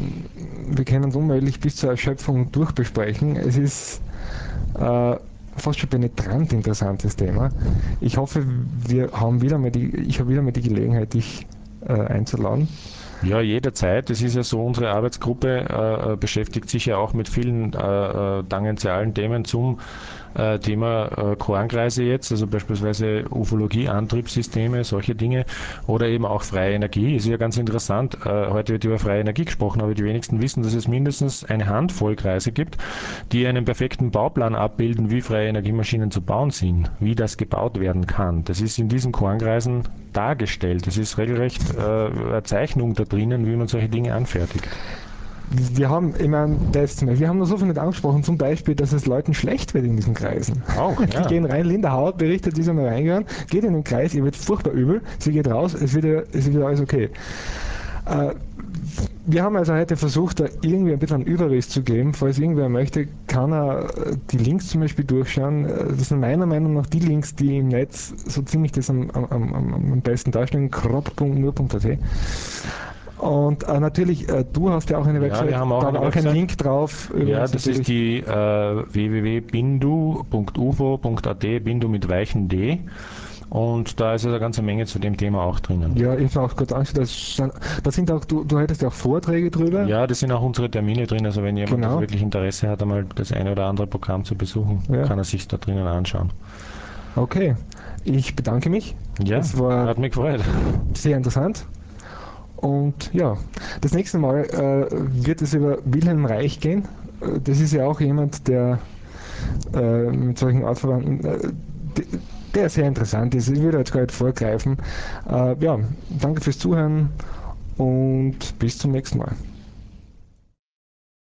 wir können es unmöglich bis zur Erschöpfung durchbesprechen. Es ist äh, fast schon penetrant interessantes Thema. Ich hoffe, wir haben wieder mal die, ich habe wieder mal die Gelegenheit, dich äh, einzuladen. Ja, jederzeit. Es ist ja so, unsere Arbeitsgruppe äh, beschäftigt sich ja auch mit vielen äh, tangentialen Themen zum äh, Thema äh, Kornkreise jetzt, also beispielsweise Ufologie, Antriebssysteme, solche Dinge oder eben auch freie Energie. Ist ja ganz interessant. Äh, heute wird über freie Energie gesprochen, aber die wenigsten wissen, dass es mindestens eine Handvoll Kreise gibt, die einen perfekten Bauplan abbilden, wie freie Energiemaschinen zu bauen sind, wie das gebaut werden kann. Das ist in diesen Kornkreisen dargestellt. Das ist regelrecht äh, eine Zeichnung da drinnen, wie man solche Dinge anfertigt. Wir haben, ich meine, das, wir haben noch so viel nicht angesprochen, zum Beispiel, dass es Leuten schlecht wird in diesen Kreisen. Auch, ja. Die gehen rein, Linda Haupt berichtet, die ist einmal reingegangen, geht in den Kreis, ihr wird furchtbar übel, sie geht raus, es wird, es wird alles okay. Äh, wir haben also heute versucht, da irgendwie ein bisschen einen Überriss zu geben. Falls irgendwer möchte, kann er die Links zum Beispiel durchschauen. Das sind meiner Meinung nach die Links, die im Netz so ziemlich das am, am, am, am besten darstellen. krop punkt nur punkt a t. Und äh, natürlich, äh, du hast ja auch eine Website, Ja, wir haben auch da eine war auch Website. ein Link drauf. Ja, das ist die äh, w w w punkt bindu punkt u f o punkt a t, Bindu mit weichen D. Und da ist also eine ganze Menge zu dem Thema auch drinnen. Ja, ich habe auch kurz angeschaut, da sind auch, du, du hättest ja auch Vorträge drüber. Ja, das sind auch unsere Termine drin. Also wenn jemand Genau. wirklich Interesse hat, einmal das eine oder andere Programm zu besuchen, Ja. kann er sich da drinnen anschauen. Okay, ich bedanke mich. Ja, Es war hat mich gefreut. sehr interessant. Und ja, das nächste Mal äh, wird es über Wilhelm Reich gehen. Äh, Das ist ja auch jemand, der äh, mit solchen Artverwandten, äh, der sehr interessant ist. Ich würde jetzt gar nicht vorgreifen. Äh, ja, danke fürs Zuhören und bis zum nächsten Mal.